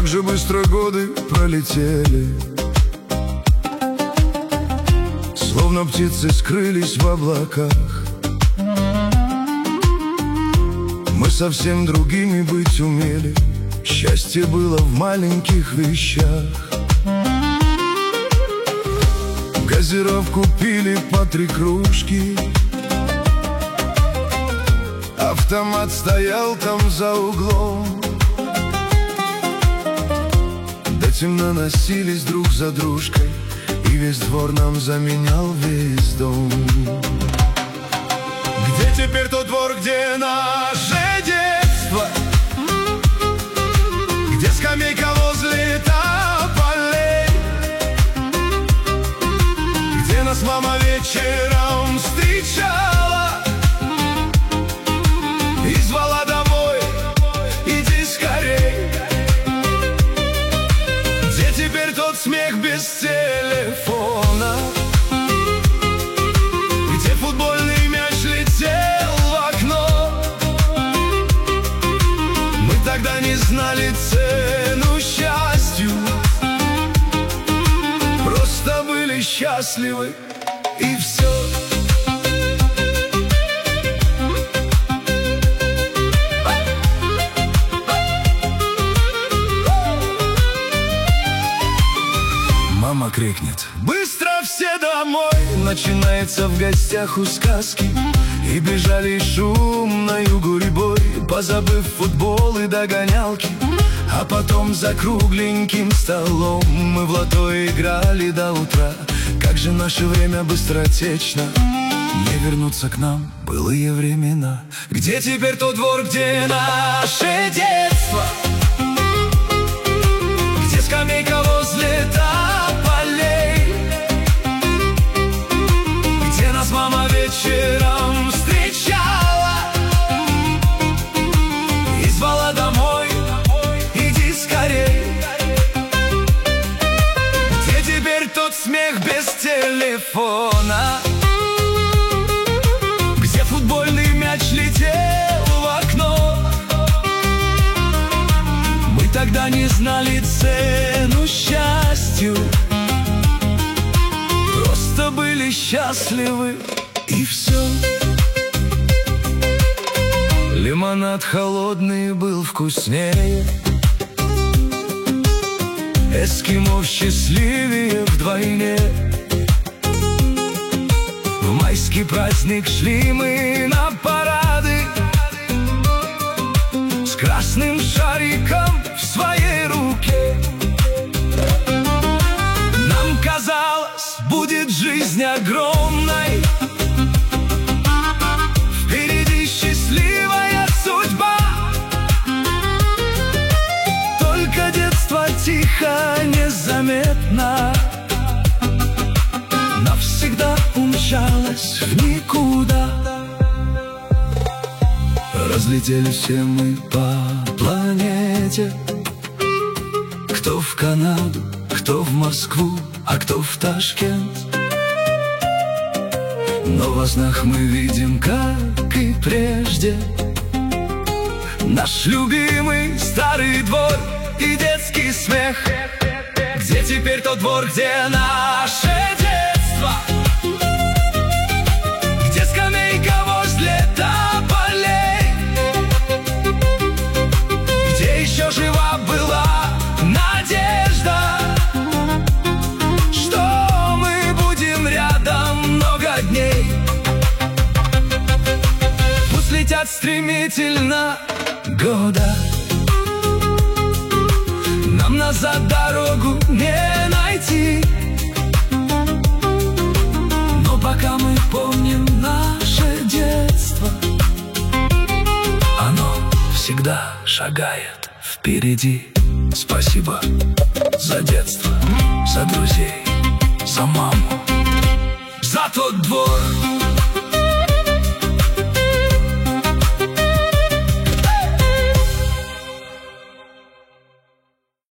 же быстро годы пролетели, словно птицы скрылись в облаках. Мы совсем другими быть умели, счастье было в маленьких вещах. Газировку пили по 3 кружки, автомат стоял там за углом. До темна носились друг за дружкой, и весь двор нам заменял весь дом. Где теперь тот двор, где наше детство? Где скамейка возле тополей? Где нас мама вечером встречала и звала домой: иди скорей. Где теперь тот смех без телефона? Где футбольный мяч летел в окно? Мы тогда не знали цену счастью, просто были счастливы, и все. Мама крикнет: быстро все домой! Начинается в гостях у сказки, и бежали шумною гурьбой, позабыв футбол и догонялки. А потом за кругленьким столом мы в лото играли до утра. Как же наше время быстротечно, не вернуться к нам былые времена. Где теперь тот двор, где наше детство? Где скамейка возле тополей? Где нас мама вечером встречала и звала домой: иди скорей. Где теперь тот смех без телефона? Где футбольный мяч летел в окно? Мы тогда не знали цену счастью, просто были счастливы, и все. Лимонад холодный был вкуснее, эскимо счастливее вдвойне. В майский праздник шли мы на парады с красным шариком в своей руке. Нам казалось, будет жизнь огромной, впереди счастливая судьба. Только детство тихо, незаметно навсегда умчалось в никуда. Разлетелись все мы по планете, кто в Канаду, кто в Москву, а кто в Ташкент. Но во снах мы видим, как и прежде, наш любимый старый двор и детский смех. Где теперь тот двор, где наше детство? Где скамейка возле тополей? Где еще жива была надежда, что мы будем рядом много дней? Пусть летят стремительно года, нам назад дорогу не найти. Но пока мы помним наше детство, оно всегда шагает впереди. Спасибо за детство, за друзей, за маму.